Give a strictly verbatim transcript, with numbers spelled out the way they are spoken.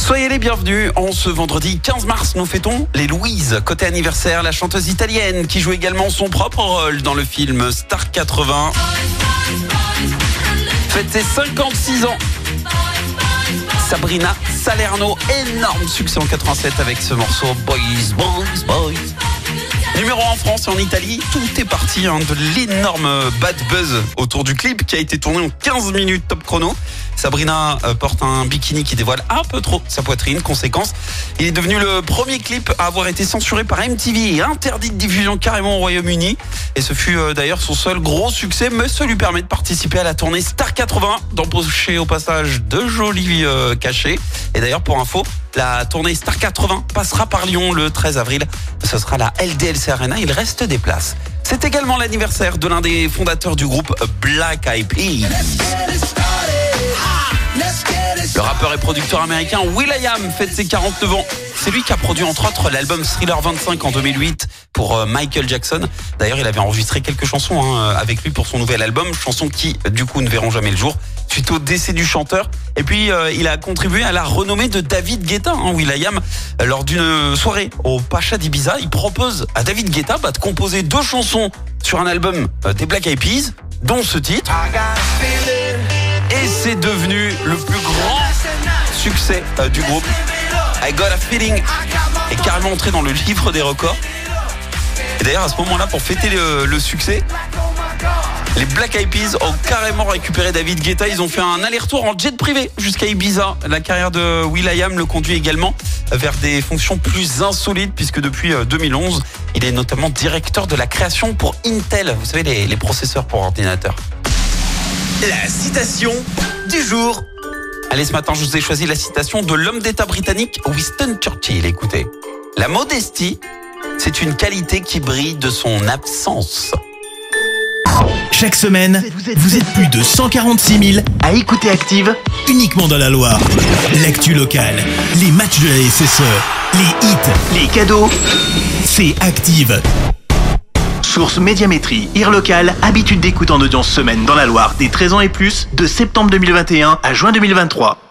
Soyez les bienvenus. En ce vendredi quinze mars, nous fêtons les Louise. Côté anniversaire, la chanteuse italienne qui joue également son propre rôle dans le film Star quatre-vingts. Fête ses cinquante-six ans. Sabrina Salerno, énorme succès en quatre-vingt-sept avec ce morceau Boys, Boys, Boys. Numéro un en France et en Italie, tout est parti hein, de l'énorme bad buzz autour du clip qui a été tourné en quinze minutes top chrono. Sabrina euh, porte un bikini qui dévoile un peu trop sa poitrine. Conséquence, il est devenu le premier clip à avoir été censuré par M T V et interdit de diffusion carrément au Royaume-Uni. Et ce fut euh, d'ailleurs son seul gros succès, mais ça lui permet de participer à la tournée Star quatre-vingts, d'embaucher au passage de jolis euh, cachets. Et d'ailleurs, pour info, la tournée Star quatre-vingts passera par Lyon le treize avril. Ce sera la L D L C Arena. Il reste des places. C'est également l'anniversaire de l'un des fondateurs du groupe Black Eyed Peas. Le rappeur et producteur américain will.i.am fête ses quarante-neuf ans. C'est lui qui a produit entre autres l'album Thriller vingt-cinq en deux mille huit pour Michael Jackson. D'ailleurs, il avait enregistré quelques chansons hein, avec lui pour son nouvel album, chansons qui du coup ne verront jamais le jour suite au décès du chanteur. Et puis euh, il a contribué à la renommée de David Guetta, hein, will.i.am. Lors d'une soirée au Pacha d'Ibiza, il propose à David Guetta bah, de composer deux chansons sur un album euh, des Black Eyed Peas, dont ce titre. Et c'est devenu le plus grand succès euh, du groupe. I Got a Feeling est carrément entré dans le livre des records. Et d'ailleurs, à ce moment-là, pour fêter le, le succès, les Black Eyed Peas ont carrément récupéré David Guetta. Ils ont fait un aller-retour en jet privé jusqu'à Ibiza. La carrière de will.i.am le conduit également vers des fonctions plus insolites, puisque depuis deux mille onze, il est notamment directeur de la création pour Intel. Vous savez, les, les processeurs pour ordinateur. La citation du jour. Allez, ce matin, je vous ai choisi la citation de l'homme d'État britannique Winston Churchill. Écoutez, la modestie, c'est une qualité qui brille de son absence. Chaque semaine, vous êtes, vous êtes plus de cent quarante-six mille à écouter Active uniquement dans la Loire. L'actu locale, les matchs de la S S E, les hits, les cadeaux, c'est Active. Source Médiamétrie, I R local, habitude d'écoute en audience semaine dans la Loire des treize ans et plus, de septembre deux mille vingt et un à juin deux mille vingt-trois.